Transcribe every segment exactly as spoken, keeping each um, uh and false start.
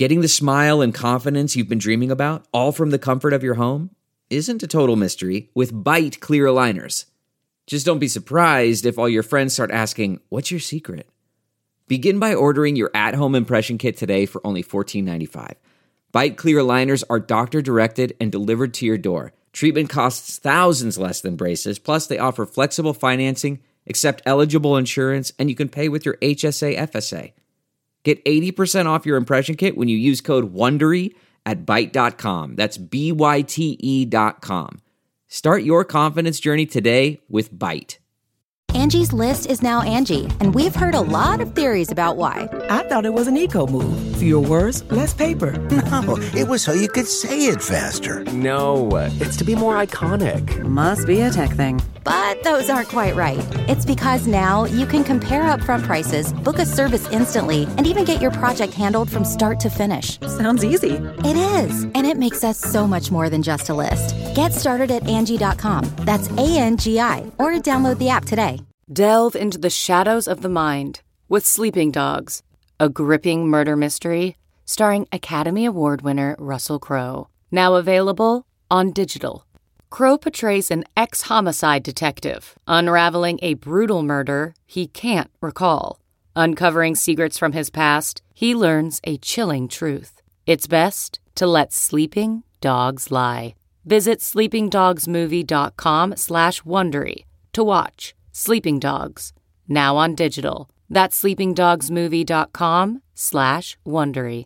Getting the smile and confidence you've been dreaming about, all from the comfort of your home, isn't a total mystery with Byte clear aligners. Just don't be surprised if all your friends start asking, "What's your secret?" Begin by ordering your at-home impression kit today for only fourteen ninety-five. Byte clear aligners are doctor-directed and delivered to your door. Treatment costs thousands less than braces, plus they offer flexible financing, accept eligible insurance, and you can pay with your H S A F S A. Get eighty percent off your impression kit when you use code WONDERY at byte dot com. That's B Y T E dot com. Start your confidence journey today with Byte. Angie's List is now Angie, and we've heard a lot of theories about why. I thought it was an eco move. Fewer words, less paper. No, it was so you could say it faster. No, it's to be more iconic. Must be a tech thing. But those aren't quite right. It's because now you can compare upfront prices, book a service instantly, and even get your project handled from start to finish. Sounds easy. It is, and it makes us so much more than just a list. Get started at Angie dot com. That's A N G I, or download the app today. Delve into the shadows of the mind with Sleeping Dogs, a gripping murder mystery starring Academy Award winner Russell Crowe. Now available on digital. Crowe portrays an ex-homicide detective unraveling a brutal murder he can't recall. Uncovering secrets from his past, he learns a chilling truth. It's best to let sleeping dogs lie. Visit sleeping dogs movie dot com slash Wondery to watch Sleeping Dogs, now on digital. That's sleeping dogs movie dot com slash Wondery.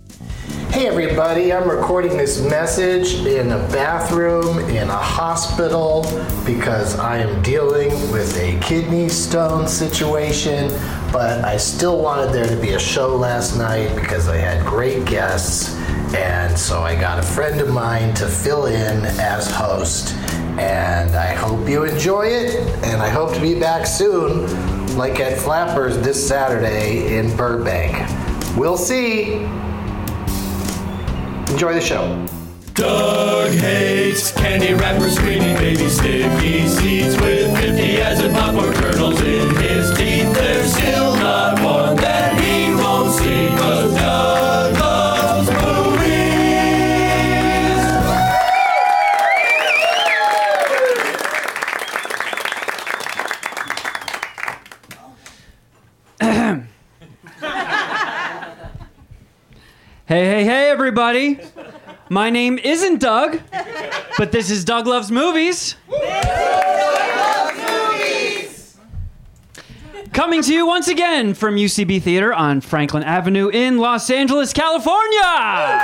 Hey everybody, I'm recording this message in a bathroom in a hospital because I am dealing with a kidney stone situation, but I still wanted there to be a show last night because I had great guests, and so I got a friend of mine to fill in as host. And I hope you enjoy it, and I hope to be back soon, like at Flappers this Saturday in Burbank. We'll see. Enjoy the show. Doug hates candy wrappers, screaming baby sticky seeds with fifty acid popcorn kernels in his teeth. There's still not one that he won't see, 'cause Doug loves movies. Hey, hey, hey, everybody. My name isn't Doug, but this is Doug Loves Movies. Doug Loves Movies. Coming to you once again from U C B Theater on Franklin Avenue in Los Angeles, California.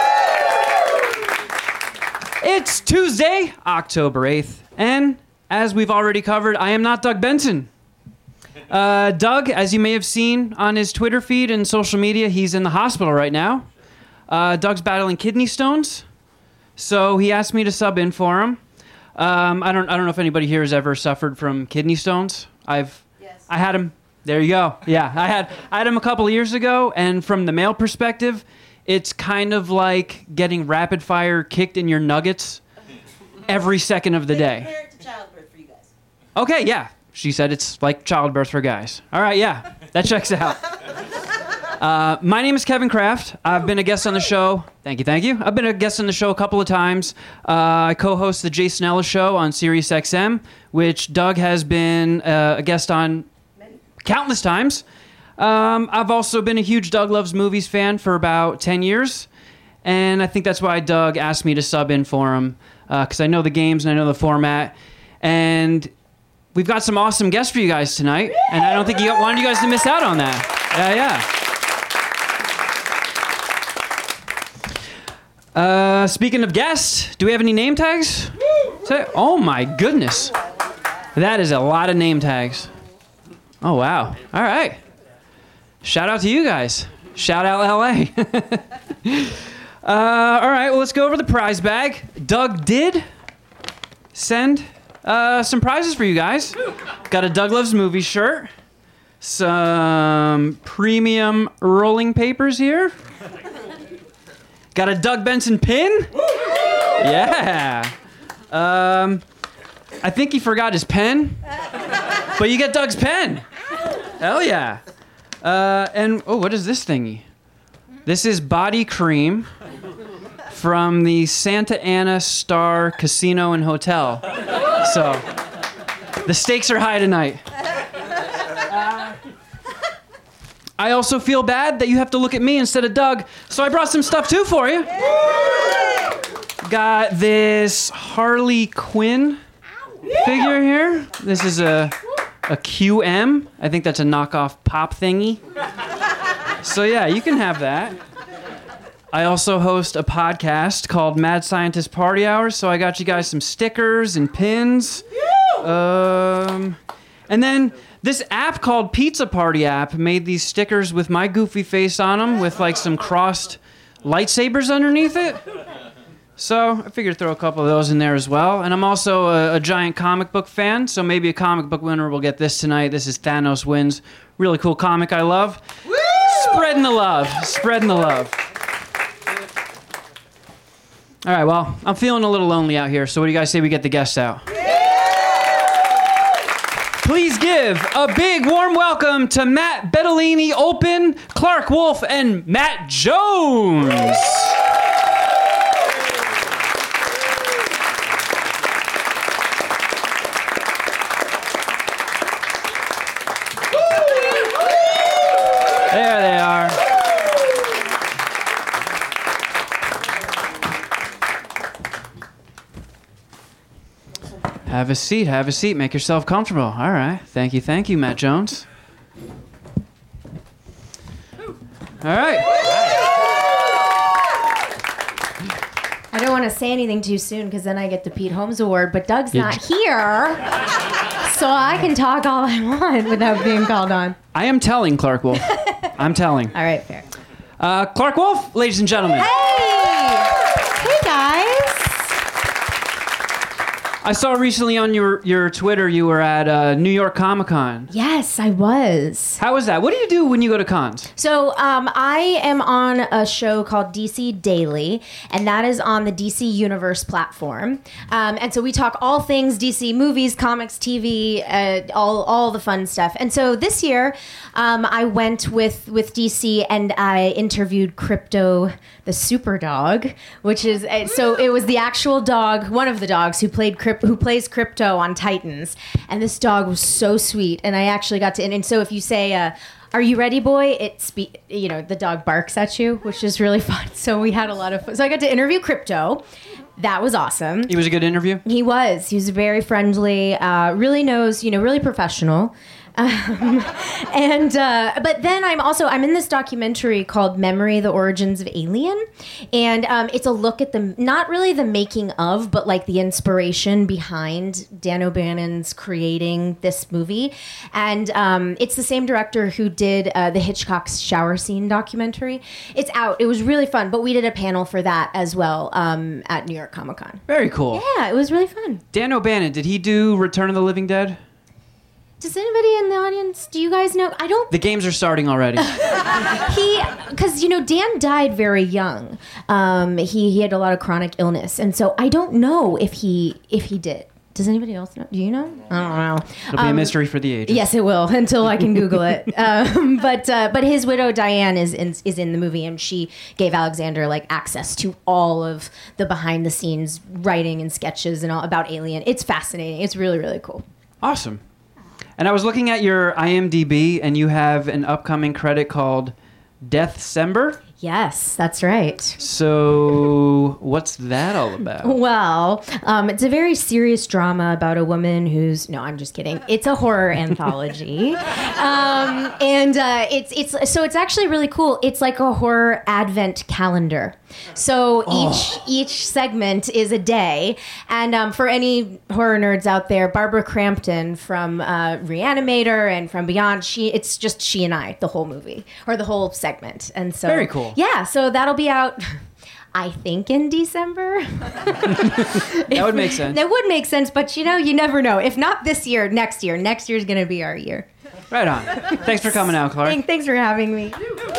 It's Tuesday, October eighth, and as we've already covered, I am not Doug Benson. Uh, Doug, as you may have seen on his Twitter feed and social media, he's in the hospital right now. Uh, Doug's battling kidney stones, so he asked me to sub in for him. Um, I don't, I don't know if anybody here has ever suffered from kidney stones. I've, yes. I had him. There you go. Yeah, I had, I had him a couple of years ago, and from the male perspective, it's kind of like getting rapid fire kicked in your nuggets every second of the day. Compare it to childbirth for you guys. Okay, yeah. She said it's like childbirth for guys. All right, yeah, that checks out. Uh, my name is Kevin Kraft. I've been a guest on the show. Thank you, thank you. I've been a guest on the show a couple of times. Uh, I co-host the Jason Ellis Show on Sirius X M, which Doug has been uh, a guest on countless times. Um, I've also been a huge Doug Loves Movies fan for about ten years, and I think that's why Doug asked me to sub in for him, because uh, I know the games and I know the format, and we've got some awesome guests for you guys tonight, and I don't think you wanted you guys to miss out on that. Yeah, yeah. Uh, speaking of guests, do we have any name tags? Say, oh my goodness. That is a lot of name tags. Oh, wow. All right. Shout out to you guys. Shout out L A. uh, all right, well, let's go over the prize bag. Doug did send uh, some prizes for you guys. Got a Doug Loves Movies shirt. Some premium rolling papers here. Got a Doug Benson pin? Yeah. Um, I think he forgot his pen, but you get Doug's pen. Hell yeah. Uh, and, oh, what is this thingy? This is body cream from the Santa Ana Star Casino and Hotel. So, the stakes are high tonight. Uh, I also feel bad that you have to look at me instead of Doug, so I brought some stuff too for you. Got this Harley Quinn figure here. This is a a Q M. I think that's a knockoff pop thingy. So yeah, you can have that. I also host a podcast called Mad Scientist Party Hours, so I got you guys some stickers and pins. Um, and then this app called Pizza Party app made these stickers with my goofy face on them with like some crossed lightsabers underneath it. So I figured throw a couple of those in there as well. And I'm also a, a giant comic book fan, so maybe a comic book winner will get this tonight. This is Thanos Wins. Really cool comic I love. Woo! Spreading the love. Spreading the love. All right, well, I'm feeling a little lonely out here, so what do you guys say we get the guests out? Please give a big warm welcome to Matt Bettolini, Open, Clark Wolf, and Matt Jones. There they are. Have a seat, have a seat. Make yourself comfortable. All right. Thank you, thank you, Matt Jones. All right. I don't want to say anything too soon because then I get the Pete Holmes Award, but Doug's not here, so I can talk all I want without being called on. I am telling, Clark Wolf. I'm telling. All right, fair. Uh, Clark Wolf, ladies and gentlemen. Hey! Hey, guys. I saw recently on your, your Twitter you were at uh, New York Comic Con. Yes, I was. How was that? What do you do when you go to cons? So um, I am on a show called D C Daily, and that is on the D C Universe platform. Um, and so we talk all things D C, movies, comics, T V, uh, all all the fun stuff. And so this year um, I went with, with D C and I interviewed Crypto the Super Dog, which is, uh, so it was the actual dog, one of the dogs who played Crypto. Who plays Crypto on Titans, and this dog was so sweet, and I actually got to. And, and so if you say, uh, "Are you ready, boy?" It spe- you know the dog barks at you, which is really fun. So we had a lot of fun. So I got to interview Crypto. That was awesome. He was a good interview. He was. He was very friendly. Uh, really knows, you know, really professional. Um, and uh, but then I'm also I'm in this documentary called Memory: The Origins of Alien, and um, it's a look at the not really the making of, but like the inspiration behind Dan O'Bannon's creating this movie, and um, it's the same director who did uh, the Hitchcock's shower scene documentary. It's out. It was really fun, but we did a panel for that as well um, at New York Comic Con. Very cool. Yeah, it was really fun. Dan O'Bannon, did he do Return of the Living Dead? Does anybody in the audience, do you guys know? I don't... The games are starting already. he, because, you know, Dan died very young. Um, he, he had a lot of chronic illness. And so I don't know if he if he did. Does anybody else know? Do you know? I don't know. It'll be um, a mystery for the ages. Yes, it will, until I can Google it. um, but uh, but his widow, Diane, is in, is in the movie, and she gave Alexander, like, access to all of the behind-the-scenes writing and sketches and all about Alien. It's fascinating. It's really, really cool. Awesome. And I was looking at your I M D B, and you have an upcoming credit called Deathcember? Yes, that's right. So what's that all about? Well, um, it's a very serious drama about a woman who's... No, I'm just kidding. It's a horror anthology. Um, and uh, it's it's so it's actually really cool. It's like a horror advent calendar. So each oh. each segment is a day. And um, for any horror nerds out there, Barbara Crampton from uh, Reanimator and from Beyond, she it's just she and I, the whole movie, or the whole segment. And so... Very cool. Yeah, so that'll be out, I think, in December. That would make sense. That would make sense, but you know, you never know. If not this year, next year. Next year's going to be our year. Right on. Thanks for coming out, Clark. Thanks for having me.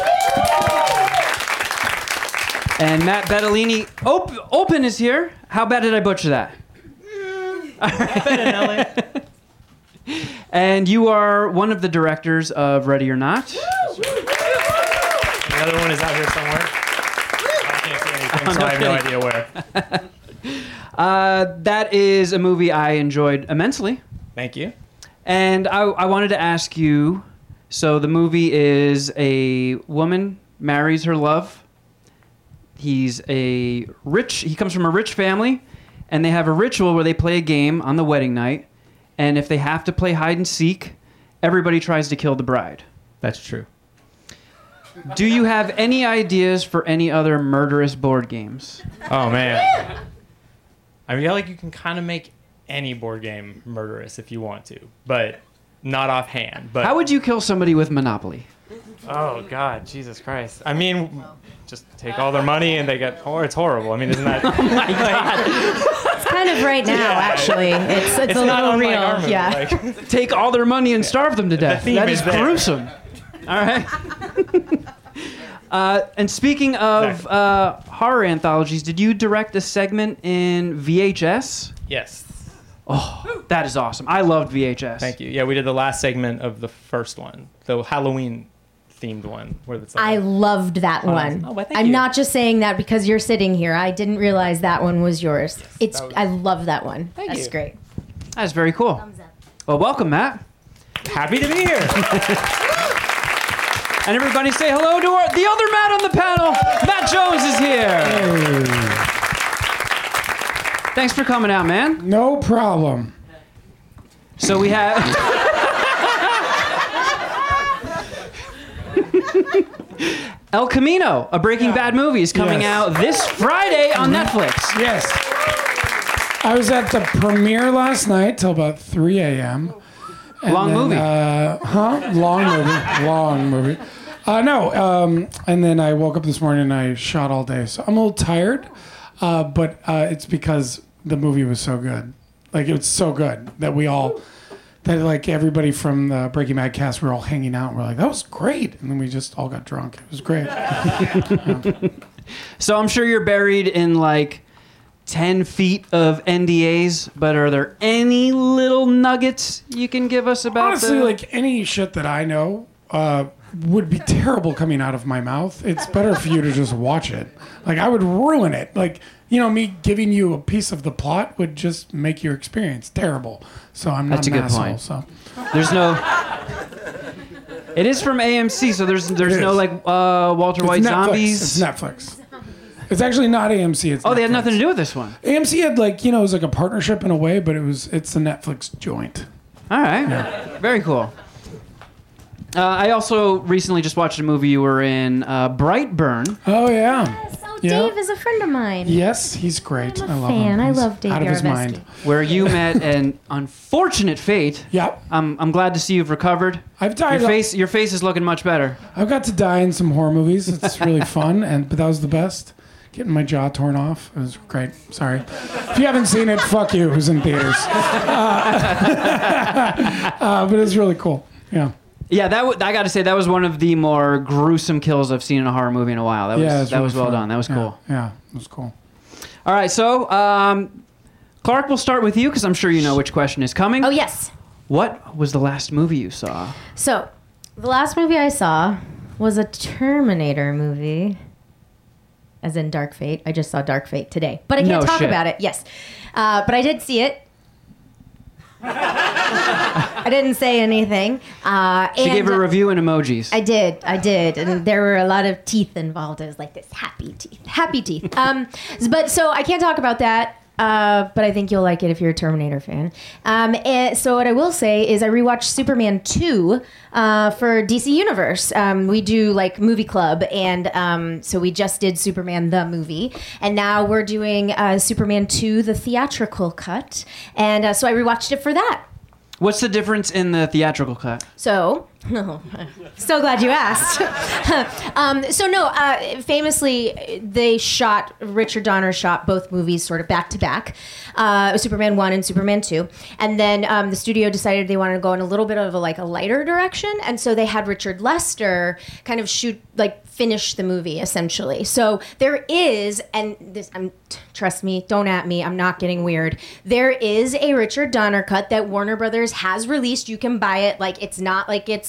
And Matt Bettolini, Op- Open is here. How bad did I butcher that? Mm. And you are one of the directors of Ready or Not. other one is out here somewhere. I can't see anything, Oh, so no I have no kidding. idea where. Uh, that is a movie I enjoyed immensely. Thank you. And I, I wanted to ask you, so the movie is a woman marries her love. He's a rich, he comes from a rich family, and they have a ritual where they play a game on the wedding night, and if they have to play hide and seek, everybody tries to kill the bride. That's true. Do you have any ideas for any other murderous board games? Oh, man. I feel like you can kind of make any board game murderous if you want to, but not offhand. But How would you kill somebody with Monopoly? Oh, God, Jesus Christ. I mean, just take all their money and they get, oh, it's horrible. I mean, isn't that... Oh, my God. It's kind of right now, Yeah. actually. It's, it's, It's a not little unlike real. our movie, Yeah. like- Take all their money and starve them to death. theme That is is there. gruesome. All right. uh, and speaking of uh, horror anthologies, did you direct a segment in V H S? Yes. Oh, that is awesome. I loved V H S. Thank you. Yeah, we did the last segment of the first one, the Halloween themed one, where it's like I loved that Oh, one. oh, well, thank I'm you. not just saying that because you're sitting here. I didn't realize that one was yours. It's. that was- I love that one. Thank That's you. great. That's very cool. Thumbs up. Well, welcome, Matt. happy to be here. And everybody say hello to our, the other Matt on the panel. Matt Jones is here. Thanks for coming out, man. No problem. So we have... El Camino, a Breaking Yeah. Bad movie, is coming Yes. out this Friday on Netflix. Yes. I was at the premiere last night till about three a.m. And Long then, movie. Uh, huh? Long movie. Long movie. Uh, no. Um, and then I woke up this morning and I shot all day. So I'm a little tired, uh, but uh, it's because the movie was so good. Like, it was so good that we all... That like everybody from the Breaking Bad cast, we were all hanging out. And we're like, that was great, and then we just all got drunk. It was great. So I'm sure you're buried in like ten feet of N D As, but are there any little nuggets you can give us about Honestly, the... like any shit that I know uh, would be terrible coming out of my mouth. It's better for you to just watch it. Like, I would ruin it. Like, you know, me giving you a piece of the plot would just make your experience terrible. So I'm not That's a an good asshole. point. So There's no... It is from A M C, so there's there's It no is. like uh, Walter It's White Netflix. zombies. It's Netflix. It's actually not A M C. It's Oh, they had Netflix. nothing to do with this one. A M C had like, you know, it was like a partnership in a way, but it was it's a Netflix joint. All right, very cool. Uh, I also recently just watched a movie you were in, uh, Brightburn. Oh yeah. Yes. Oh, Yeah. Dave is a friend of mine. Yes, he's great. I'm a I love fan. him. I He's love Dave out of his Yarovesky. mind. Where you met an unfortunate fate. Yep. I'm I'm glad to see you've recovered. I've died. Your face your face is looking much better. I've got to die in some horror movies. It's really fun, and but that was the best. Getting my jaw torn off. It was great. Sorry. If you haven't seen it, fuck you. It was in theaters. Uh, uh, but it was really cool. Yeah. Yeah, that w- I got to say that was one of the more gruesome kills I've seen in a horror movie in a while. That was yeah, it was that really was well fun. done. That was Yeah, cool. Yeah, it was cool. All right, so um, Clark, we'll start with you because I'm sure you know which question is coming. Oh yes. What was the last movie you saw? So, the last movie I saw was a Terminator movie. As in Dark Fate. I just saw Dark Fate today. But I can't No talk shit. about it. Yes. Uh, but I did see it. I didn't say anything. Uh, She and gave a review in emojis. I did. I did. And there were a lot of teeth involved. It was like this happy teeth. Happy teeth. Um, but so I can't talk about that. Uh, but I think you'll like it if you're a Terminator fan. Um, and so what I will say is I rewatched Superman two uh, for D C Universe. Um, we do like movie club, and um, so we just did Superman the movie, and now we're doing uh, Superman two the theatrical cut, and uh, so I rewatched it for that. What's the difference in the theatrical cut? So, so glad you asked. um, so no, uh, famously, they shot, Richard Donner shot both movies sort of back to back, uh, Superman one and Superman two. And then um, the studio decided they wanted to go in a little bit of a, like a lighter direction. And so they had Richard Lester kind of shoot, like finish the movie essentially. So there is, and this, I'm, trust me, don't at me, I'm not getting weird. There is a Richard Donner cut that Warner Brothers has released. You can buy it. Like, it's not like it's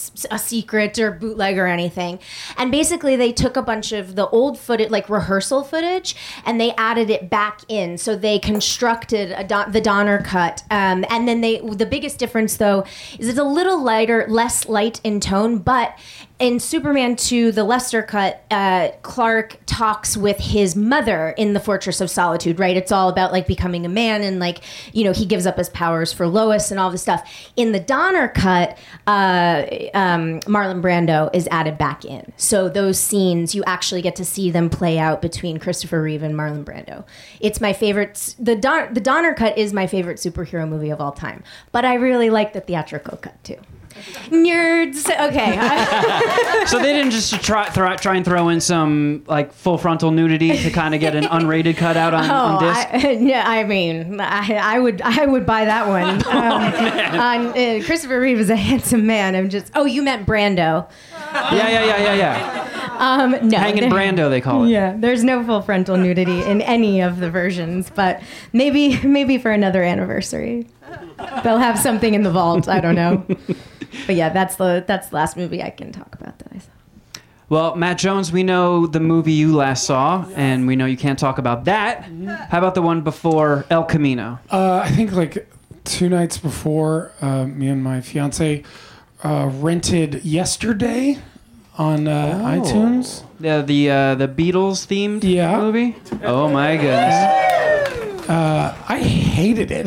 s- a secret or bootleg or anything. And basically, they took a bunch of the old footage, like rehearsal footage, and they added it back in. So they constructed a Don- the Donner cut, um, and then they. The biggest difference, though, is it's a little lighter, less light in tone, but. In Superman two, the Lester cut, uh, Clark talks with his mother in the Fortress of Solitude, right? It's all about, like, becoming a man and, like, you know, he gives up his powers for Lois and all this stuff. In the Donner cut, uh, um, Marlon Brando is added back in. So those scenes, you actually get to see them play out between Christopher Reeve and Marlon Brando. It's my favorite. The, Don- the Donner cut is my favorite superhero movie of all time. But I really like the theatrical cut, too. Nerds. Okay. So they didn't just try try, try and throw in some like full frontal nudity to kind of get an unrated cutout on, oh, on disc. I, yeah, I mean, I, I would I would buy that one. Um, on, uh, Christopher Reeve is a handsome man. I'm just. Oh, you meant Brando. Yeah, yeah, yeah, yeah, yeah. Um, no, Hanging there- Brando, they call it. Yeah, there's no full frontal nudity in any of the versions, but maybe maybe for another anniversary, they'll have something in the vault. I don't know. But yeah, that's the that's the last movie I can talk about that I saw. Well, Matt Jones, we know the movie you last saw, and we know you can't talk about that. How about the one before El Camino? Uh, I think like two nights before, uh, me and my fiance uh, rented Yesterday on uh, Oh. iTunes. The the uh, the Beatles themed Yeah. movie. Oh my goodness! Uh, I hated it.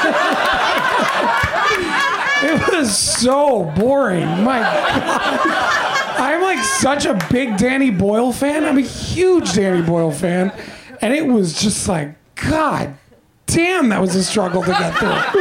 It was so boring. My God. I'm like such a big Danny Boyle fan. I'm a huge Danny Boyle fan. And it was just like, God damn, that was a struggle to get through.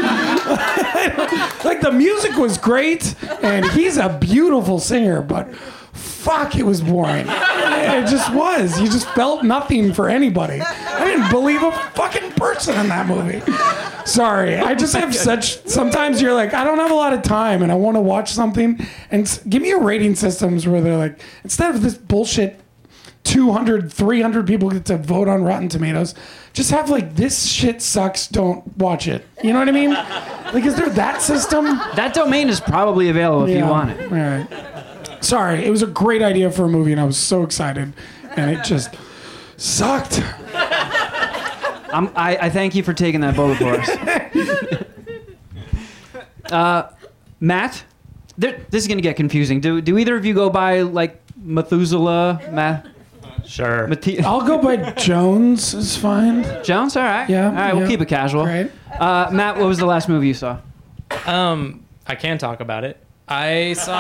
Like the music was great and he's a beautiful singer, but fuck, it was boring. It just was. You just felt nothing for anybody. I didn't believe a fucking person in that movie. Sorry, I just have such. Sometimes you're like, I don't have a lot of time, and I want to watch something. And s- give me a rating systems where they're like, instead of this bullshit, two hundred, three hundred people get to vote on Rotten Tomatoes, just have like this shit sucks. Don't watch it. You know what I mean? Like, is there that system? That domain is probably available if you Yeah. want it. All right. Sorry, it was a great idea for a movie, and I was so excited, and it just sucked. I'm, I, I thank you for taking that bullet for us. uh, Matt, there, this is going to get confusing. Do do either of you go by like Methuselah? Matt? Sure. Mate- I'll go by Jones. Is fine. Jones, all right. Yeah. All right, we'll yeah. keep it casual. Right. Uh, Matt, what was the last movie you saw? Um, I can talk about it. I saw.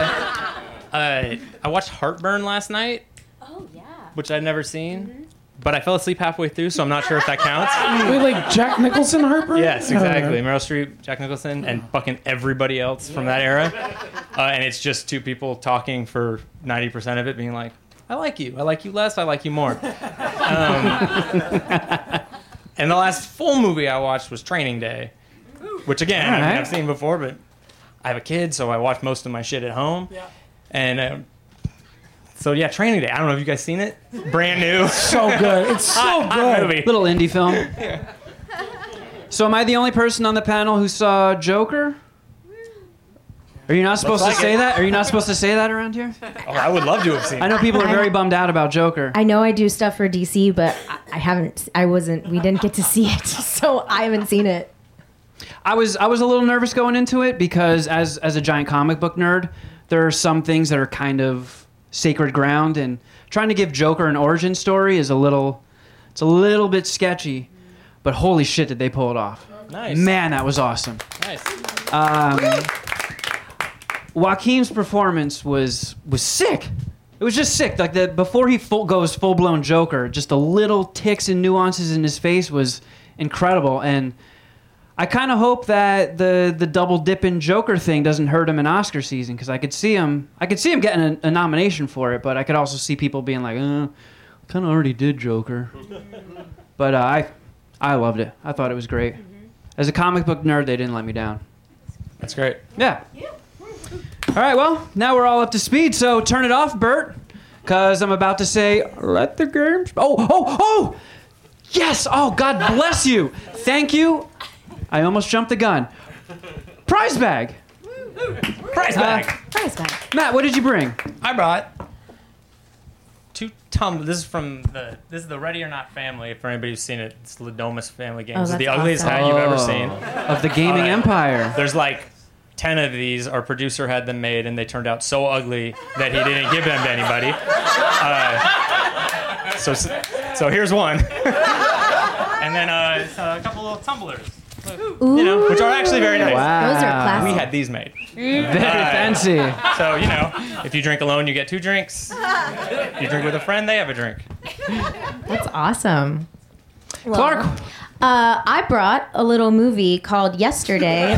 Uh, I watched Heartburn last night. Oh yeah. Which I'd never seen, but I fell asleep halfway through, so I'm not sure if that counts. Wait, like Jack Nicholson Harper? Yes, exactly. Oh, Meryl Streep, Jack Nicholson, and fucking everybody else from that era. Uh, and it's just two people talking for ninety percent of it, being like, I like you. I like you less. I like you more. Um, and the last full movie I watched was Training Day, which, again, I mean, Alright. I've seen before, but I have a kid, so I watch most of my shit at home. Yeah. And um, so, yeah, Training Day. I don't know if you guys seen it. Brand new. So good. It's so Hot- hot good. movie. Little indie film. So am I the only person on the panel who saw Joker? Are you not supposed like to say it. that? Are you not supposed to say that around here? Oh, I would love to have seen I know people are very bummed out about Joker. I know I do stuff for D C, but I- I haven't. I wasn't. We didn't get to see it, so I haven't seen it. I was I was a little nervous going into it because as as a giant comic book nerd, there are some things that are kind of sacred ground, and trying to give Joker an origin story is a little it's a little bit sketchy. But holy shit, did they pull it off? Nice. Man, that was awesome. Nice. Um, Joaquin's performance was was sick. It was just sick. Like the before he full, goes full blown Joker, just the little ticks and nuances in his face was incredible. And I kind of hope that the the double dipping Joker thing doesn't hurt him in Oscar season, because I could see him I could see him getting a, a nomination for it, but I could also see people being like, uh, kind of already did Joker. But uh, I I loved it. I thought it was great. As a comic book nerd, they didn't let me down. That's great. Yeah. All right, well, now we're all up to speed, so turn it off, Bert, because I'm about to say, let the games... Oh, oh, oh! Yes! Oh, God bless you! Thank you. I almost jumped the gun. Prize bag. Prize bag. Uh, prize bag. Matt, what did you bring? I brought two tum. This is from the. This is the Ready or Not family. For anybody who's seen it, it's the Domus Family Games. Oh, It's that's the ugliest awesome. hat you've ever Oh, seen of the gaming Uh, empire. There's like ten of these. Our producer had them made, and they turned out so ugly that he didn't give them to anybody. Uh, so, so here's one, and then uh, a couple little tumblers. You know, which are actually very nice. Wow. Those are classy. We had these made. Very fancy. So, you know, if you drink alone, you get two drinks. If you drink with a friend, they have a drink. That's awesome. Clark. Uh, I brought a little movie called Yesterday,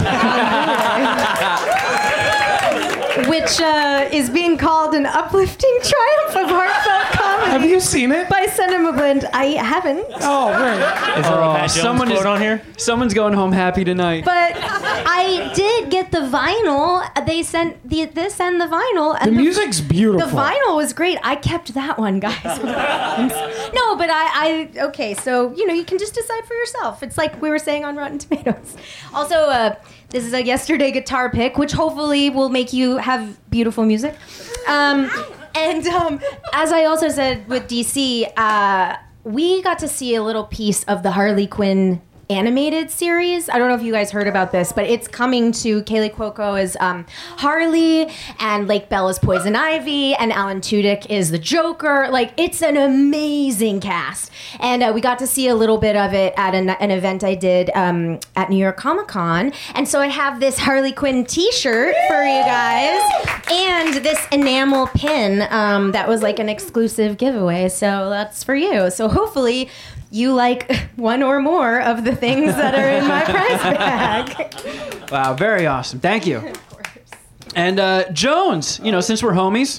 which uh, is being called an uplifting triumph of heartfelt comedy. Have you seen it? By Cinema Blend. I haven't. Oh, right. Is there a Matt Jones someone quote is, on here? Someone's going home happy tonight. But I did get the vinyl. They sent the this and the vinyl. And The music's beautiful. The vinyl was great. I kept that one, guys. No, but I, I okay. So you know, you can just decide for yourself. It's like we were saying on Rotten Tomatoes. Also, uh, this is a Yesterday guitar pick, which hopefully will make you have beautiful music. Um, and um, as I also said with D C, uh, we got to see a little piece of the Harley Quinn animated series. I don't know if you guys heard about this, but it's coming to Kaylee Cuoco as um, Harley, and Lake Bella's Poison Ivy, and Alan Tudyk is the Joker. Like, it's an amazing cast. And uh, we got to see a little bit of it at an, an event I did um, at New York Comic Con. And so I have this Harley Quinn t-shirt for you guys, and this enamel pin um, that was like an exclusive giveaway. So that's for you. So hopefully you like one or more of the things that are in my prize bag. Wow, very awesome. Thank you. Of course. And uh, Jones, you know, since we're homies.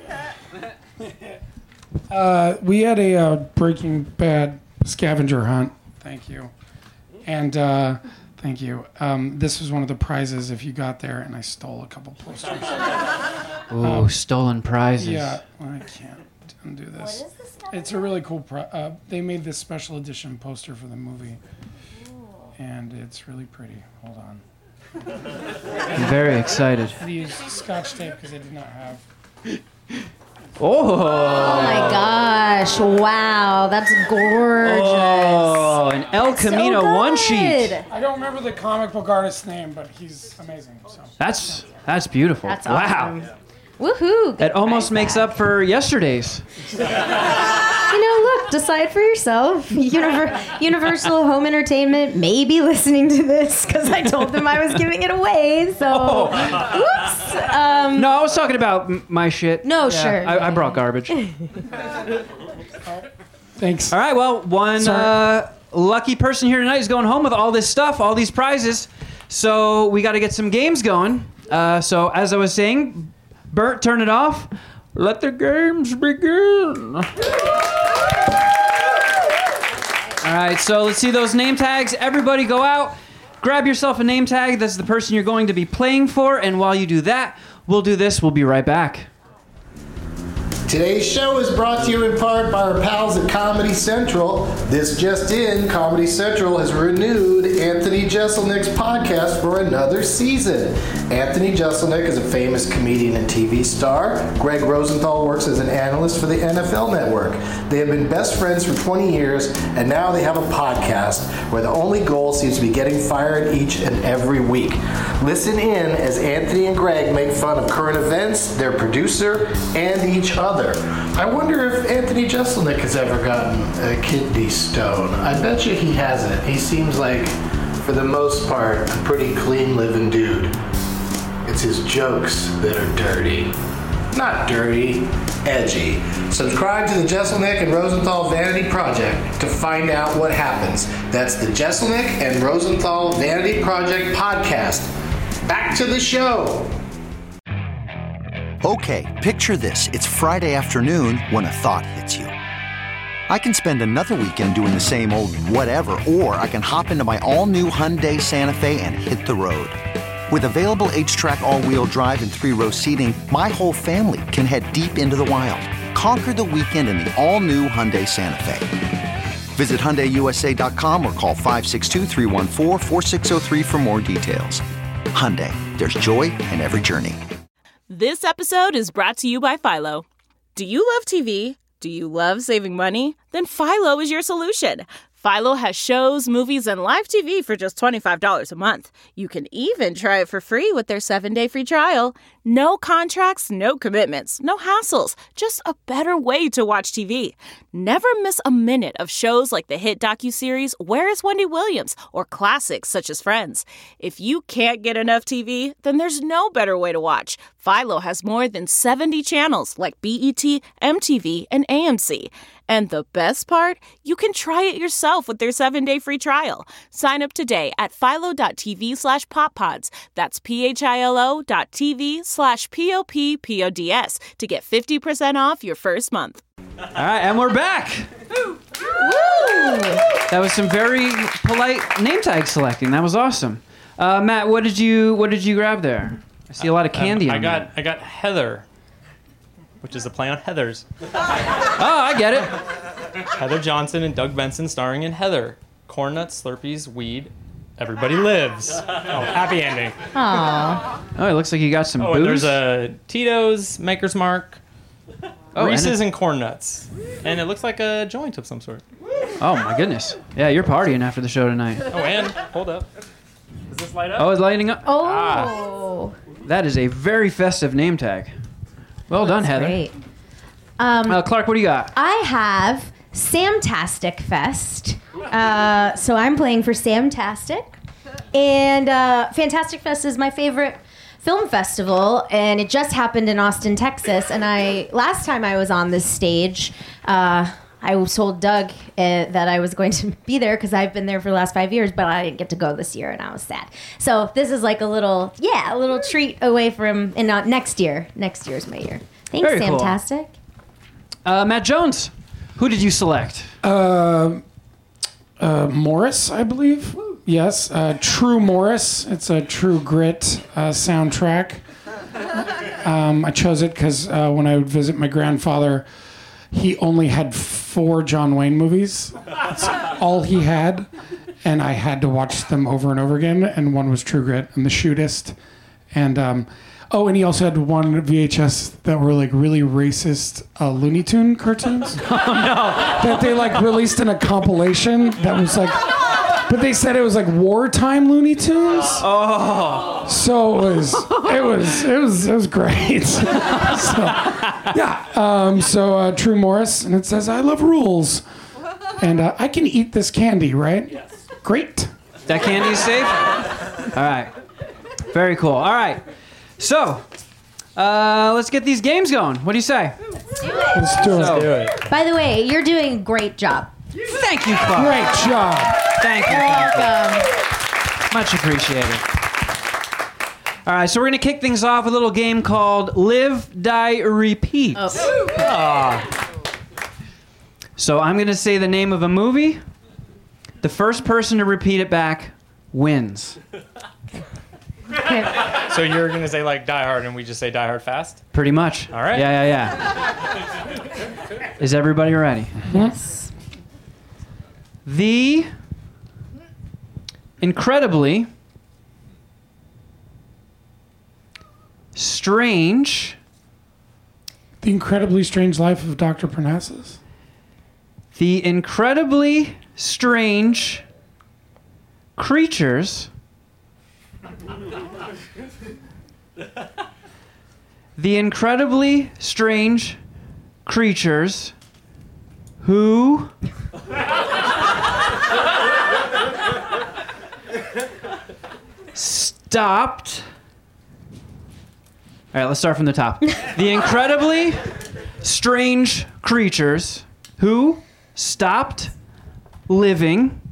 Uh, we had a uh, Breaking Bad scavenger hunt. Thank you. And uh, thank you. Um, this was one of the prizes if you got there, and I stole a couple posters. Ooh, Um, stolen prizes. Yeah, I can't undo this. What is this stuff? It's a really cool. Pri- uh, they made this special edition poster for the movie, and it's really pretty. Hold on. I'm very excited. I used scotch tape because I did not have. Oh. Oh my gosh. Wow. That's gorgeous. Oh, an El Camino so one sheet. good. I don't remember the comic book artist's name, but he's amazing. So. That's that's beautiful. That's wow. awesome. Woohoo. That almost makes up for yesterday's. You know, look, decide for yourself. Univer- Universal Home Entertainment may be listening to this because I told them I was giving it away. So, Oh. oops. Um, No, I was talking about m- my shit. No, Yeah, sure. I, I brought garbage. Thanks. All right, well, one uh, lucky person here tonight is going home with all this stuff, all these prizes. So we got to get some games going. Uh, so as I was saying, Bert, turn it off. Let the games begin. All right, so let's see those name tags. Everybody go out, grab yourself a name tag. That's the person you're going to be playing for. And while you do that, we'll do this. We'll be right back. Today's show is brought to you in part by our pals at Comedy Central. This just in, Comedy Central has renewed Anthony Jeselnik's podcast for another season. Anthony Jeselnik is a famous comedian and T V star. Greg Rosenthal works as an analyst for the N F L Network. They have been best friends for twenty years, and now they have a podcast where the only goal seems to be getting fired each and every week. Listen in as Anthony and Greg make fun of current events, their producer, and each other. I wonder if Anthony Jeselnik has ever gotten a kidney stone. I bet you he hasn't. He seems like, for the most part, a pretty clean-living dude. It's his jokes that are dirty. Not dirty, edgy. Subscribe to the Jeselnik and Rosenthal Vanity Project to find out what happens. That's the Jeselnik and Rosenthal Vanity Project podcast. Back to the show. Okay, picture this. It's Friday afternoon when a thought hits you. I can spend another weekend doing the same old whatever, or I can hop into my all-new Hyundai Santa Fe and hit the road. With available H-Track all-wheel drive and three-row seating, my whole family can head deep into the wild. Conquer the weekend in the all-new Hyundai Santa Fe. Visit Hyundai U S A dot com or call five six two, three one four, four six zero three for more details. Hyundai, there's joy in every journey. This episode is brought to you by Philo. Do you love T V? Do you love saving money? Then Philo is your solution. Philo has shows, movies, and live T V for just twenty-five dollars a month. You can even try it for free with their seven-day free trial. No contracts, no commitments, no hassles. Just a better way to watch T V. Never miss a minute of shows like the hit docuseries Where is Wendy Williams? Or classics such as Friends. If you can't get enough T V, then there's no better way to watch. Philo has more than seventy channels like B E T, M T V, and A M C. And the best part? You can try it yourself with their seven-day free trial. Sign up today at philo.tv slash poppods. That's P-H-I-L-O dot TV slash P-O-P-P-O-D-S to get fifty percent off your first month. All right, and we're back. Woo! That was some very polite name tag selecting. That was awesome. Uh, Matt, what did you what did you grab there? I see a lot of candy Um, I on got there. I got Heather, which is a play on Heathers. Oh, I get it. Heather Johnson and Doug Benson starring in Heather. Corn nuts, Slurpees, weed, everybody lives. Oh, happy ending. Aww. Oh, it looks like you got some Oh, booze. and there's a Tito's, Maker's Mark, Oh, and Reese's, it- and corn nuts. And it looks like a joint of some sort. Oh, my goodness. Yeah, you're partying after the show tonight. Oh, and hold up. Does this light up? Oh, it's lighting up? Oh. That is a very festive name tag. Well done, Heather. Great. Um, Uh, Clark, what do you got? I have Samtastic Fest. Uh, so I'm playing for Samtastic. And uh, Fantastic Fest is my favorite film festival, and it just happened in Austin, Texas. And I last time I was on this stage, uh, I told Doug uh, that I was going to be there because I've been there for the last five years, but I didn't get to go this year, and I was sad. So this is like a little, yeah, a little treat away from, and uh, next year. Next year's my year. Thanks, Very cool. Samtastic. Uh, Matt Jones, who did you select? Uh, uh, Morris, I believe. Yes, uh, True Morris. It's a True Grit uh, soundtrack. Um, I chose it because uh, when I would visit my grandfather, he only had four John Wayne movies. That's all he had, and I had to watch them over and over again. And one was True Grit and The Shootist, and um, oh, and he also had one V H S that were like really racist uh, Looney Tune cartoons. Oh no! That they like released in a compilation that was like. But they said it was like wartime Looney Tunes. Oh. So it was, it was, it was, it was great. So, yeah. Um, so uh, True Morris, and it says, "I love rules," and uh, I can eat this candy, right? Yes. Great. That candy's safe? All right. Very cool. All right. So, uh, let's get these games going. What do you say? Let's do it. Let's do it. So- Do it. By the way, you're doing a great job. Thank you, Clark. Great job. Thank you. You're Thank you. welcome. Much appreciated. All right, so we're going to kick things off with a little game called Live, Die, Repeat. Oh. Ah. So I'm going to say the name of a movie. The first person to repeat it back wins. So you're going to say like Die Hard and we just say Die Hard fast? Pretty much. All right. Yeah, yeah, yeah. Is everybody ready? Yes. The incredibly strange... The Incredibly Strange Life of Doctor Parnassus. The incredibly strange creatures... The incredibly strange creatures who stopped. All right, let's start from the top. The incredibly strange creatures who stopped living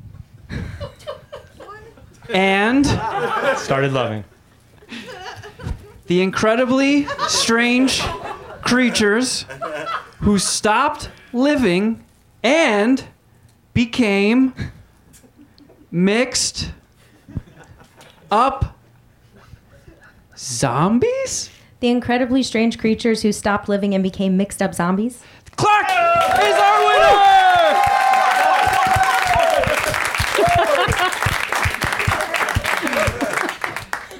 and Started loving. the incredibly strange creatures who stopped living and became mixed up zombies? The incredibly strange creatures who stopped living and became mixed up zombies. Clark is our winner!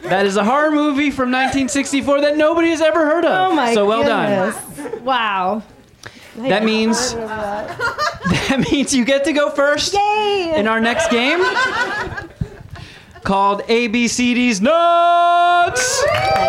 That is a horror movie from nineteen sixty-four that nobody has ever heard of. Oh my So well goodness. done. Wow. That means that means you get to go first Yay! in our next game called A B C D's Nuts.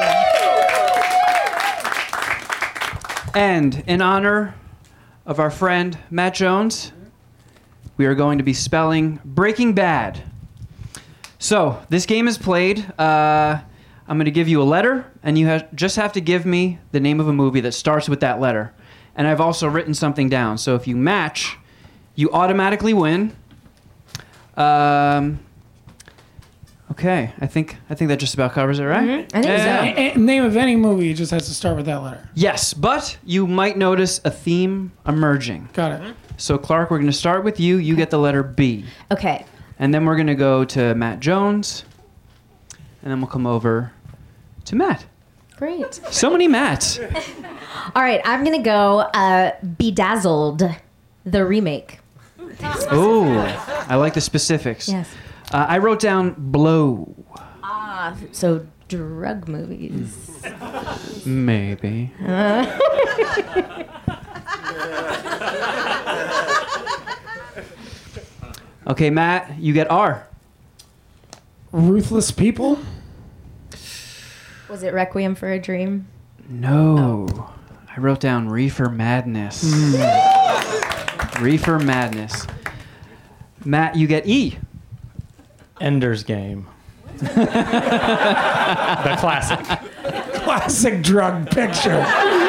And in honor of our friend Matt Jones, we are going to be spelling Breaking Bad. So this game is played. Uh, I'm going to give you a letter, and you ha- just have to give me the name of a movie that starts with that letter. And I've also written something down. So if you match, you automatically win. Um, okay, I think I think that just about covers it, right? Mm-hmm. I think Yeah. so. A- a- name of any movie just has to start with that letter. Yes, but you might notice a theme emerging. Got it. So Clark, we're going to start with you. You get the letter B. Okay. And then we're going to go to Matt Jones. And then we'll come over to Matt. Great. So many Matts. All right, I'm going to go uh, Bedazzled, the remake. Ooh, I like the specifics. Yes. Uh, I wrote down Blow. Ah, so drug movies. Maybe. Uh. Okay, Matt, you get R. Ruthless People? Was it Requiem for a Dream? No. I wrote down Reefer Madness. Reefer Madness. Matt, you get E. Ender's Game. The classic. Classic drug picture.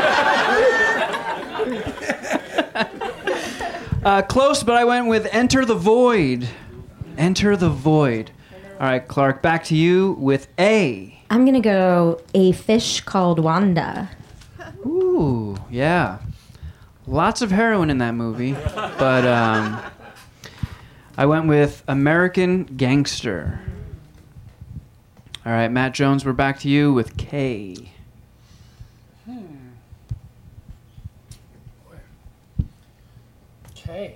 Uh, close, but I went with Enter the Void. Enter the Void. All right, Clark, back to you with A. I'm going to go A Fish Called Wanda. Ooh, yeah. Lots of heroin in that movie, but um, I went with American Gangster. All right, Matt Jones, we're back to you with K. Okay.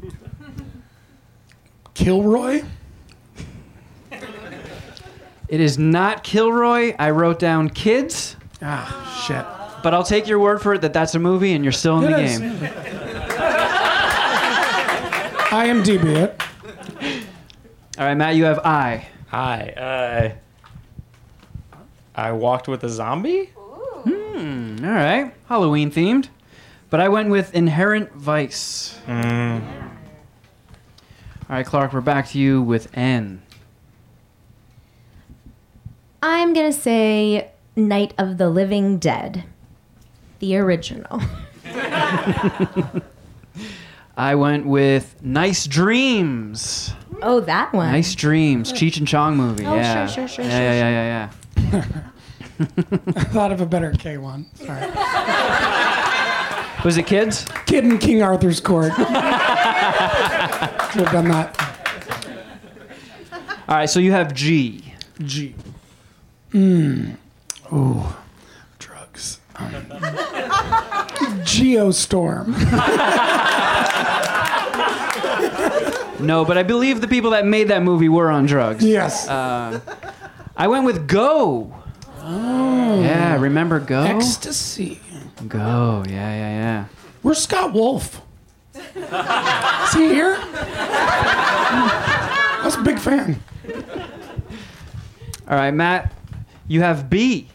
Kilroy? It is not Kilroy. I wrote down Kids. Ah, shit. But I'll take your word for it that that's a movie and you're still in It the is. game. I M D B it. All right, Matt, you have I. Hi. Uh, I walked with a zombie? Hmm, all right. Halloween themed. But I went with Inherent Vice. Mm. All right, Clark, we're back to you with N. I'm going to say Night of the Living Dead, the original. I went with Nice Dreams. Oh, that one. Nice Dreams. Cheech and Chong movie. Oh, yeah. sure, sure, sure, Yeah, sure, yeah, yeah, yeah, I thought of a better K one. Sorry. yeah. Was it Kids? Kid in King Arthur's Court. Should have done that. All right, so you have G. G. Mmm. Ooh. Drugs. Um, Geostorm. No, but I believe the people that made that movie were on drugs. Yes. Uh, I went with Go. Oh. Yeah, remember Go? Ecstasy. Go, yeah, yeah, yeah. Where's Scott Wolf? Is he here? I was a big fan. All right, Matt, you have B.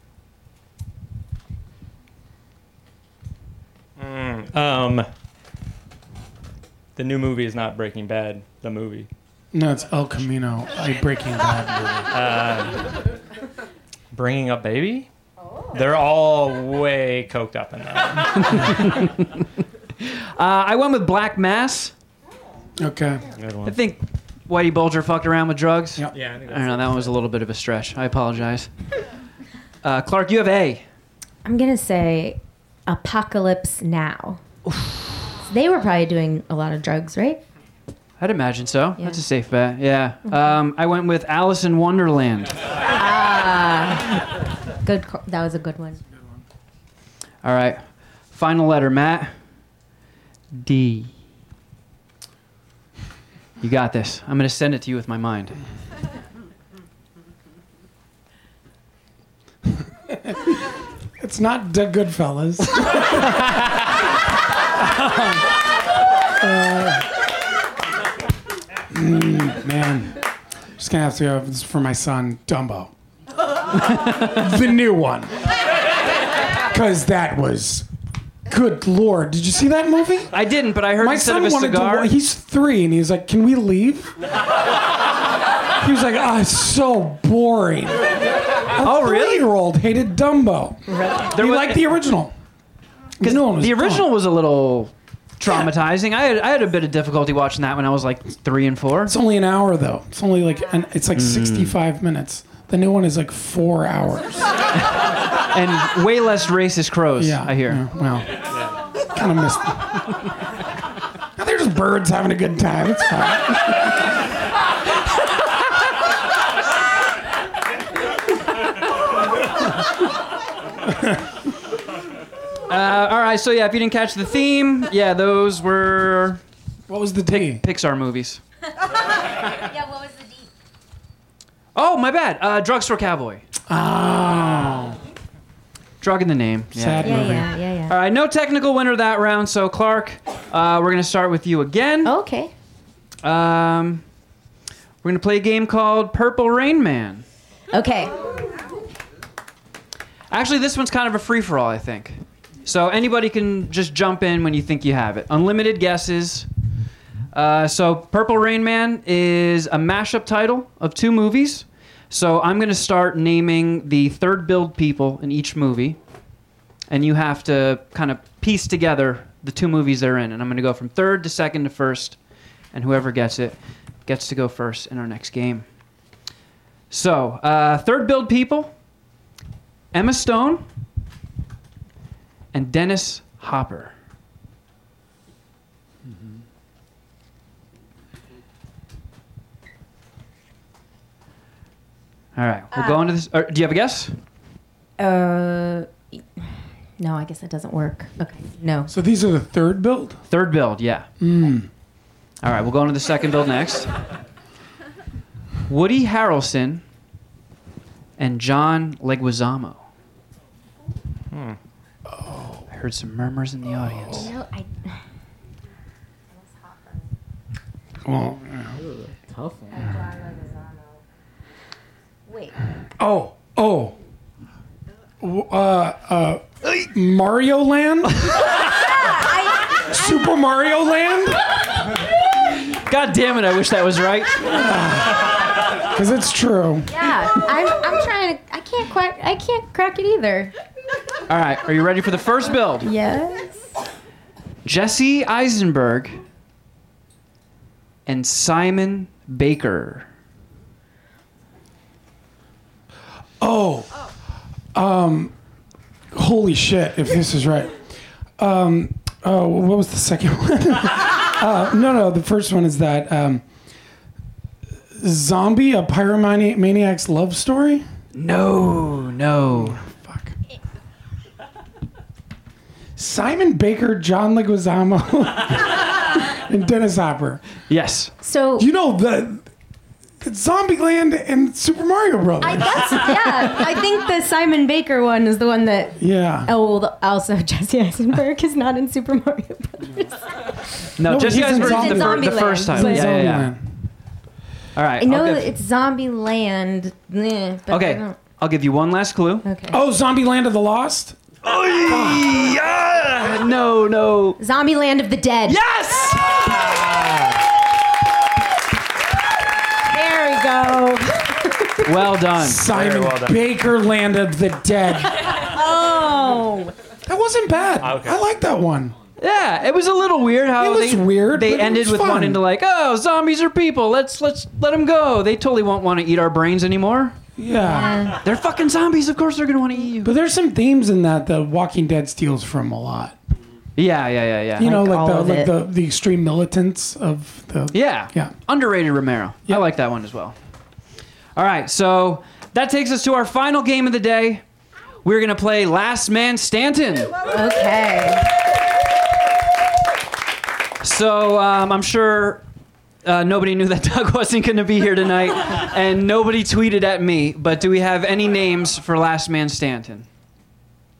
Mm, um, the new movie is not Breaking Bad, the movie. No, it's El Camino, a Breaking Bad movie. Uh, Bringing Up Baby? They're all way coked up in that one. uh, I went with Black Mass. Okay. Good one. I think Whitey Bulger fucked around with drugs. Yep. Yeah, I think I don't know. That one was a little bit of a stretch. I apologize. Uh, Clark, you have A. I'm going to say Apocalypse Now. So they were probably doing a lot of drugs, right? I'd imagine so. Yeah. That's a safe bet. Yeah. Um, I went with Alice in Wonderland. Ah. Good. co- That was a good one. All right. Final letter, Matt. D. You got this. I'm going to send it to you with my mind. It's not the Goodfellas. uh, mm, man, just gonna have to go. This is for my son, Dumbo, the new one, because that was. Good Lord. Did you see that movie? I didn't, but I heard My instead son of a wanted cigar. to. He's three, and he's like, "Can we leave?" He was like, "Ah, oh, it's so boring." A Oh, really? Three-year-old hated Dumbo. There He was- liked the original. Because No one was the original dumb. was a little traumatizing. I had I had a bit of difficulty watching that when I was like three and four. It's only an hour though. It's only like an, it's like Mm. sixty-five minutes. The new one is like four hours. And way less racist crows, Yeah, I hear. yeah, well, kind of missed them. Now they're just birds having a good time. It's fine. Uh, all right, so yeah, if you didn't catch the theme, yeah, those were. What was the D? Pixar movies. Yeah, what was the D? Oh, my bad. Uh, Drugstore Cowboy. Oh. Drug in the name. Yeah. Sad Yeah, movie. yeah, yeah, yeah. All right, no technical winner that round. So Clark, uh, we're gonna start with you again. Okay. Um, we're gonna play a game called Purple Rain Man. Okay. Actually, this one's kind of a free for all, I think. So anybody can just jump in when you think you have it. Unlimited guesses. Uh, so Purple Rain Man is a mashup title of two movies. So I'm going to start naming the third build people in each movie. And you have to kind of piece together the two movies they're in. And I'm going to go from third to second to first. And whoever gets it gets to go first in our next game. So, uh, third build people, Emma Stone and Dennis Hopper. All right, we'll go into this. Or, do you have a guess? Uh, no, I guess that doesn't work. Okay, no. So these are the third build? Third build, yeah. Mm. All right, we'll go into the second build next. Woody Harrelson and John Leguizamo. Hmm. Oh, I heard some murmurs in the audience. No, I. Well, tough one. Wait. Oh, oh. W- Uh, uh, Mario Land? Super Mario Land? God damn it, I wish that was right. Because it's true. Yeah, I'm. I'm trying to. I can't quite. I can't crack it either. All right, are you ready for the first build? Yes. Jesse Eisenberg and Simon Baker. Oh. Um, holy shit, if this is right. Um, oh, what was the second one? uh, no, no, the first one is that um, Zombie, a pyromaniac's love story? No, no. Fuck. Simon Baker, John Leguizamo, and Dennis Hopper. Yes. So you know the, the Zombieland and Super Mario Brothers. I guess. Yeah, I think the Simon Baker one is the one that. Yeah. Oh, well, also Jesse Eisenberg is not in Super Mario Brothers. No, No, Jesse he's in Eisenberg's the, fir- the Zombieland. first time. But- Yeah, yeah, yeah. Zombieland. All right. I know I'll that give, it's Zombie Land. Meh, but I okay, don't- I'll give you one last clue. Okay. Oh, Zombieland of the Lost? Oh, yeah! No, no. Zombie Land of the Dead. Yes! There we go. Well done. Simon well done. Baker, Land of the Dead. Oh. That wasn't bad. Okay. I like that one. Yeah, it was a little weird how It was they, weird, they but it ended was with fun. wanting to like, oh, zombies are people. Let's let's let them go. They totally won't want to eat our brains anymore. Yeah. They're fucking zombies. Of course they're gonna want to eat you. But there's some themes in that the Walking Dead steals from a lot. Yeah, yeah, yeah, yeah. You know, Like like, all the of like it. the, the extreme militants of the Yeah. Yeah. Underrated Romero. I like that one as well. All right, so that takes us to our final game of the day. We're going to play Last Man Stanton. Okay. So um, I'm sure uh, nobody knew that Doug wasn't going to be here tonight, and nobody tweeted at me, but do we have any names for Last Man Stanton?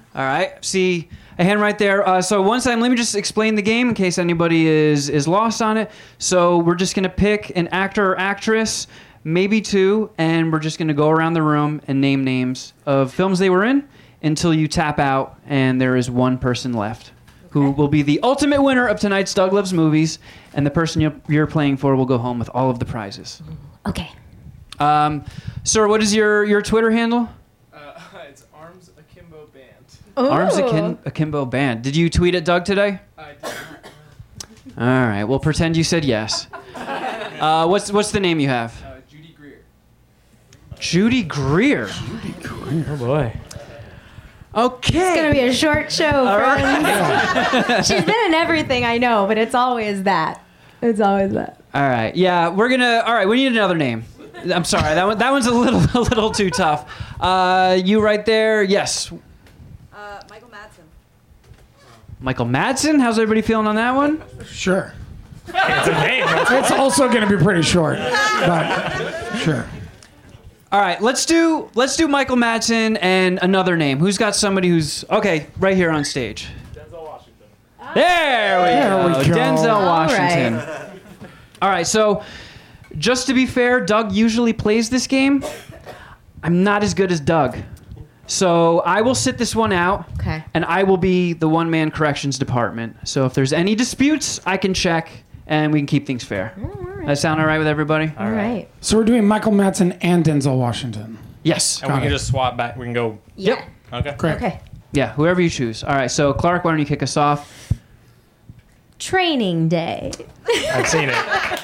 All right. See a hand right there. Uh, so one time, let me just explain the game in case anybody is is lost on it. So we're just gonna pick an actor or actress, maybe two, and we're just gonna go around the room and name names of films they were in until you tap out, and there is one person left who will be the ultimate winner of tonight's Doug Loves Movies, and the person you're, you're playing for will go home with all of the prizes. Okay. Um, sir, what is your, your Twitter handle? Uh, it's Arms Akimbo Band. Arms Akin- Akimbo Band. Did you tweet at Doug today? I did. All right. Well, pretend you said yes. Uh, what's what's the name you have? Uh, Judy Greer. Judy Greer. Judy Greer. Oh boy. Okay. It's gonna be a short show, All friends. right. She's been in everything, I know, but it's always that. It's always that. All right. Yeah, we're gonna. All right. We need another name. I'm sorry. That one. That one's a little a little too tough. Uh, you right there. Yes. Uh, Michael Madsen. Michael Madsen. How's everybody feeling on that one? Sure. It's a name. It's also going to be pretty short, but sure. All right, let's do let's do Michael Madsen and another name. Who's got somebody who's okay right here on stage? Denzel Washington. There we, There go. we go. Denzel All Washington. right. All right, so just to be fair, Doug usually plays this game. I'm not as good as Doug. So I will sit this one out, Okay. and I will be the one-man corrections department. So if there's any disputes, I can check, and we can keep things fair. That sound all right with everybody? All right. So we're doing Michael Madsen and Denzel Washington. Yes. And Got we can it. just swap back. We can go. Yeah. Okay. Great. Okay. Yeah, whoever you choose. All right, so Clark, why don't you kick us off? Training Day. I've seen it.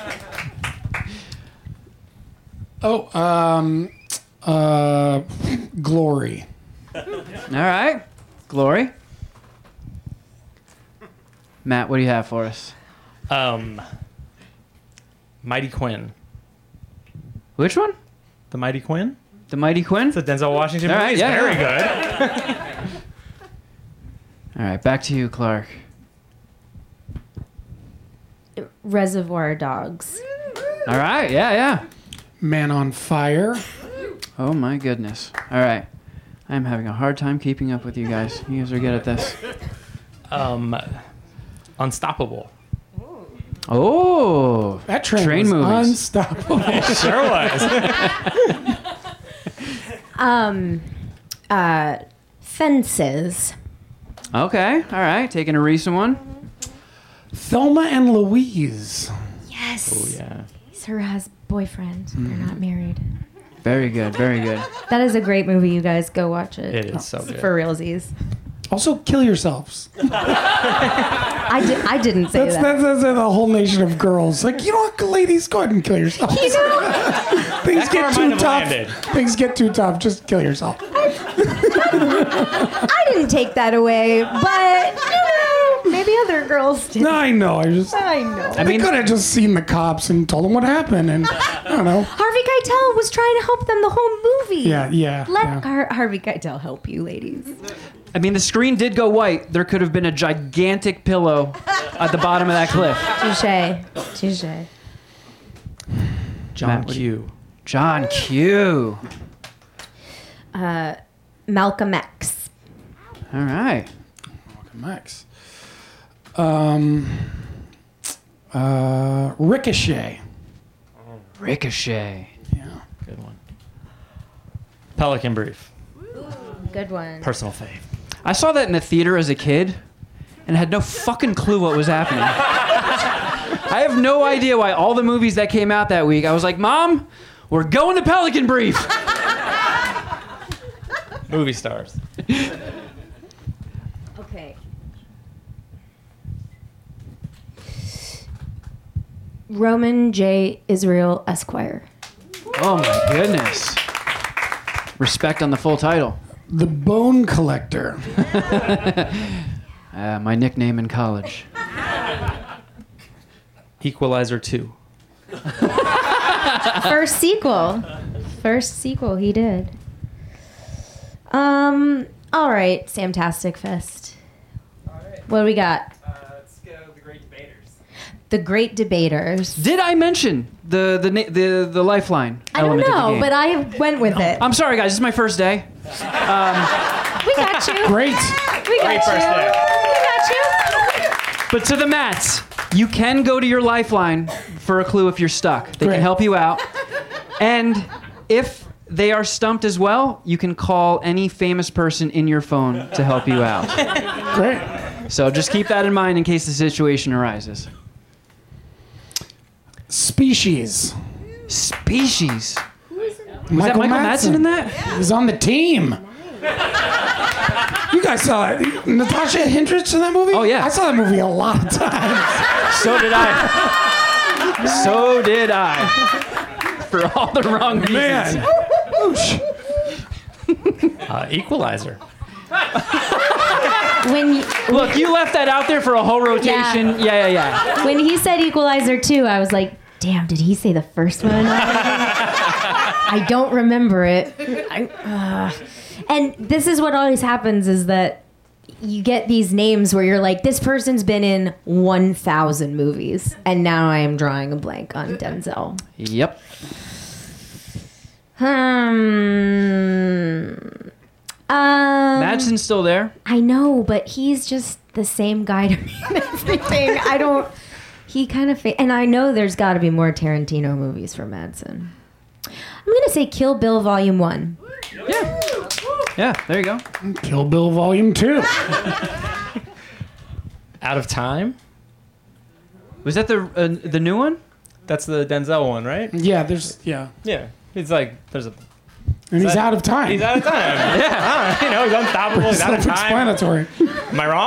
Oh, um, uh, Glory. All right. Glory. Matt, what do you have for us? Um, Mighty Quinn. Which one? The Mighty Quinn. The Mighty Quinn? It's a Denzel Washington All movie. right, It's yeah, very yeah. good. All right, back to you, Clark. Reservoir Dogs. All right, yeah, yeah. Man on Fire. Oh my goodness. All right. I'm having a hard time keeping up with you guys. You guys are good at this. Um, Unstoppable. Oh. That train, Train was movies. unstoppable. Sure was. Um, uh, Fences. Okay, all right. Taking a recent one. Thelma and Louise. Yes. Oh yeah. He's her has boyfriend. They're not married. Very good, very good. That is a great movie. You guys go watch it. It is so good. For realsies. Also, Kill Yourselves. I, di- I didn't say That's, that. that's, that's a whole nation of girls. Like, you know what, ladies, go ahead and kill yourself. You know, Things That's where I get might too have tough. landed. Things get too tough. Just kill yourself. I didn't take that away, but you know, maybe other girls did. No, I know. I just. I know. I mean, could have just seen the cops and told them what happened, and I don't know. Harvey Keitel was trying to help them the whole movie. Yeah, yeah. Let yeah. Har- Harvey Keitel help you, ladies. I mean, the screen did go white. There could have been a gigantic pillow at the bottom of that cliff. Touche. Touche. John Matt, what do Q. John Q. Uh, Malcolm X. All right. Max. Um. Uh. Ricochet. Ricochet. Yeah. Good one. Pelican Brief. Good one. Personal fave. I saw that in the theater as a kid and had no fucking clue what was happening. I have no idea why all the movies that came out that week, I was like, Mom, we're going to Pelican Brief. Movie stars. Okay. Roman J. Israel Esquire. Oh my goodness. Respect on the full title. The Bone Collector. uh, my nickname in college. Equalizer two. First sequel. First sequel he did. Um. All right, Samtastic Fest. All right. What do we got? Uh, let's go The Great Debaters. The Great Debaters. Did I mention the the na- the the lifeline I don't element of the know, game? but I went with it. I'm sorry, guys. This is my first day. Um, We got you. Great. We got Great you. first day. We got you. But to the Mats, you can go to your Lifeline for a clue if you're stuck. They Great. can help you out. And if they are stumped as well, you can call any famous person in your phone to help you out. Great. So just keep that in mind in case the situation arises. Species. Species. Was Michael that Michael Madsen in that? He was on the team. You guys saw it. Natasha Hendricks in that movie? Oh, yeah. I saw that movie a lot of times. So did I. So did I. For all the wrong reasons. Man. Uh, Equalizer. When you, Look, you left that out there for a whole rotation. Yeah, yeah, yeah. when he said Equalizer two, I was like, damn, did he say the first one? I don't remember it. I, uh. And this is what always happens is that you get these names where you're like, this person's been in one thousand movies, and now I am drawing a blank on Denzel. Yep. Hmm. Um, Madsen's still there. I know, but he's just the same guy to me and everything. I don't. He kind of, fa- and I know there's got to be more Tarantino movies for Madsen. I'm gonna say Kill Bill Volume One. Yeah. Yeah. There you go. Kill Bill Volume Two. Out of Time. Was that the uh, the new one? That's the Denzel one, right? Yeah, there's, yeah. Yeah. It's like, there's a... And he's that- out of time. He's out of time. Yeah. You know, he's unstoppable. He's out of time. Self-explanatory. Am I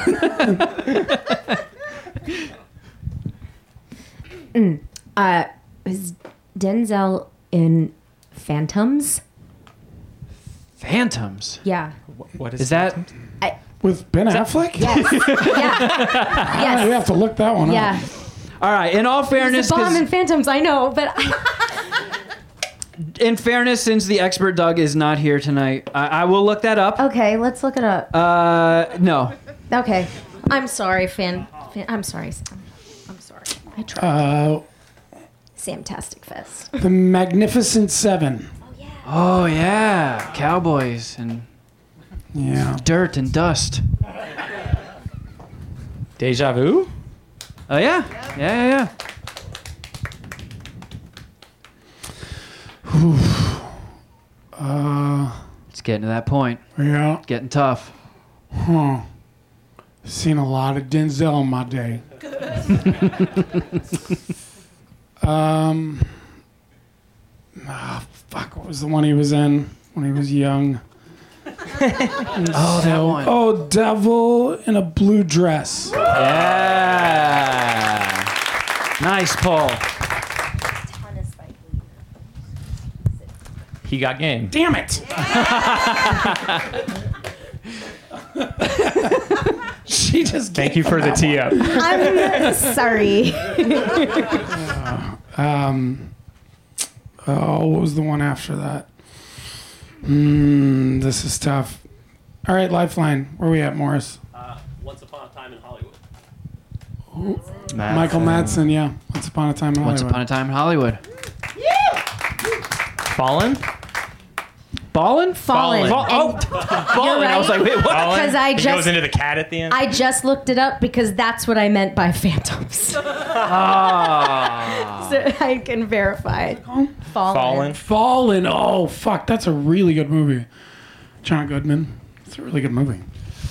wrong? Mm. Uh, is Denzel in Phantoms? Phantoms. Yeah. What is, is that? I, With Ben Affleck? Yes. Ah, Yes. you have to look that one Yeah. up. All right. In all fairness, There's a bomb 'cause- in Phantoms, I know, but I, in fairness, since the expert Doug is not here tonight, I, I will look that up. okay, let's look it up. Uh, no. Okay, I'm sorry, fan. fan I'm sorry, Sam. I'm sorry. I tried. Uh, Samtastic Fest. the Magnificent Seven. Oh yeah, cowboys and Yeah. dirt and dust. Deja Vu? Oh yeah, yeah, yeah, yeah. uh, it's getting to that point. Yeah. It's getting tough. Huh. Seen a lot of Denzel in my day. um. Ah, fuck. What was the one he was in when he was young? Oh, that one. Oh, Devil in a Blue Dress. Yeah. Nice pull. He got game. Damn it. She just Thank you for the tee up. I'm sorry. um. Oh, what was the one after that? Hmm, this is tough. All right, Lifeline. Where we at, Morris? Uh, Once Upon a Time in Hollywood. Ooh. Michael Madsen, yeah. Once Upon a Time in Once Hollywood. upon a time in Hollywood. Fallen? Ballin'? Fallen. Fall- oh, Fallen. I was like, wait, what? Because I He just goes into the cat at the end. I just looked it up because that's what I meant by Phantoms. Ah. So I can verify. Fallen. Fallen. Fallen. Oh, fuck. That's a really good movie. John Goodman. It's a really good movie.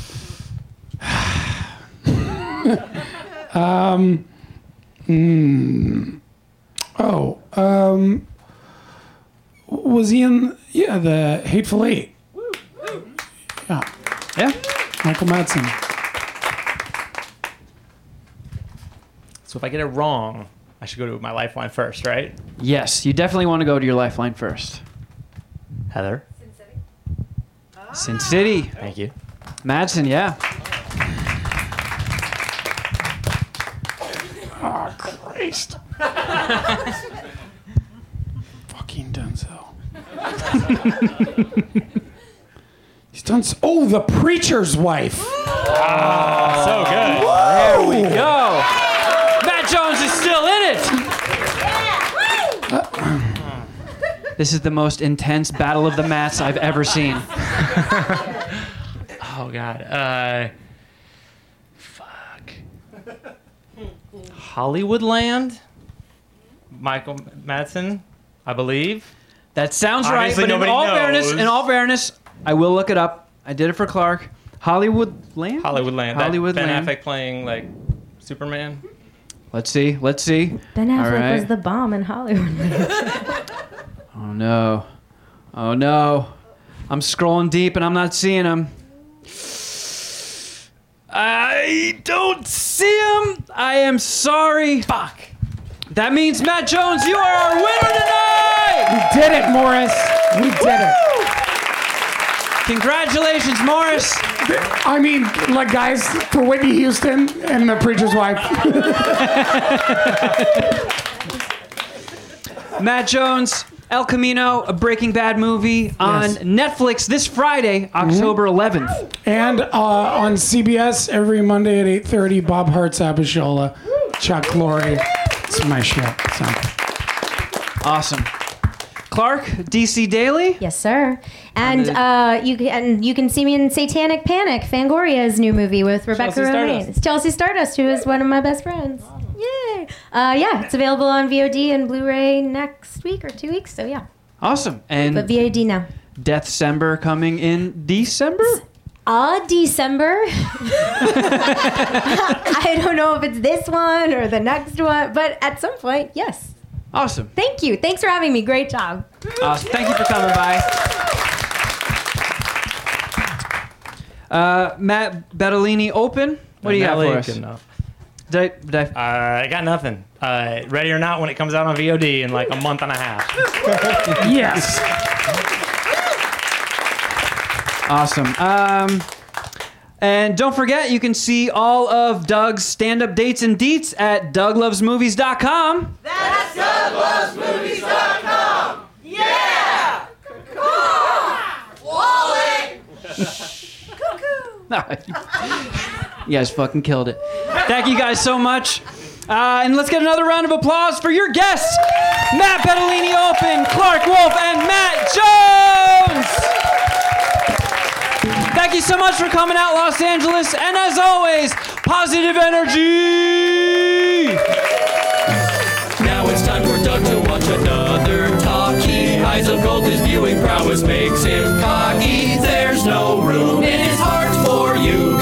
um. mm, oh. Um. Was he in? Yeah, the Hateful Eight. Yeah. Yeah. Michael Madsen. So if I get it wrong, I should go to my Lifeline first, right? Yes, you definitely want to go to your Lifeline first. Heather? Sin City. Thank you. Madsen, yeah. Oh, Christ. Fucking Denzel. He's done. So, oh, The Preacher's Wife. Ah, so good. There we go. Matt Jones is still in it. This is the most intense battle of the mats I've ever seen. Oh God. Uh, fuck. Hollywoodland. Michael Madsen, I believe. That sounds Obviously right. But in nobody all knows. fairness, in all fairness, I will look it up. I did it for Clark. Hollywoodland. Hollywoodland. Hollywoodland. That Ben Affleck playing like Superman. Let's see. Let's see. Ben Affleck All right. was the bomb in Hollywood. Oh no. Oh no. I'm scrolling deep and I'm not seeing him. I don't see him. I am sorry. Fuck. That means Matt Jones, you are our winner tonight. We did it, Morris. We did it. Congratulations, Morris. I mean, like, guys, for Whitney Houston and the preacher's wife. Matt Jones, El Camino, a Breaking Bad movie on Yes. Netflix this Friday, October eleventh. And uh, on C B S every Monday at eight thirty, Bob Hart's Abishola, Chuck Lorre. It's my shit. So. Awesome. Clark, D C Daily. Yes, sir. And uh, you can and you can see me in Satanic Panic, Fangoria's new movie with Rebecca Chelsea Romaine. Stardust. It's Chelsea Stardust, who is one of my best friends. Yay! Uh, yeah, it's available on V O D and Blu-ray next week or two weeks. So yeah, Awesome. And but V O D now. Deathcember coming in December? Uh, December. I don't know if it's this one or the next one, but at some point, yes. Awesome. Thank you. Thanks for having me. Great job. Awesome. Thank you for coming by. Uh, Matt Bettolini Open. What do you got Not for late, us? good enough. Did I, did I... Uh, I got nothing. Uh, Ready or Not when it comes out on V O D in like a month and a half. Yes. Awesome. Um, and don't forget, you can see all of Doug's stand-up dates and deets at doug loves movies dot com. That's doug loves movies dot com. Yeah! Wally! You guys fucking killed it. Thank you guys so much. Uh, and let's get another round of applause for your guests, Matt Bettolini Open, Clark Wolf, and Matt Jones. Thank you so much for coming out, Los Angeles. And as always, positive energy. Now it's time for Doug to watch another talkie. Eyes of gold, his viewing prowess makes him cocky. There's no room in his heart for you.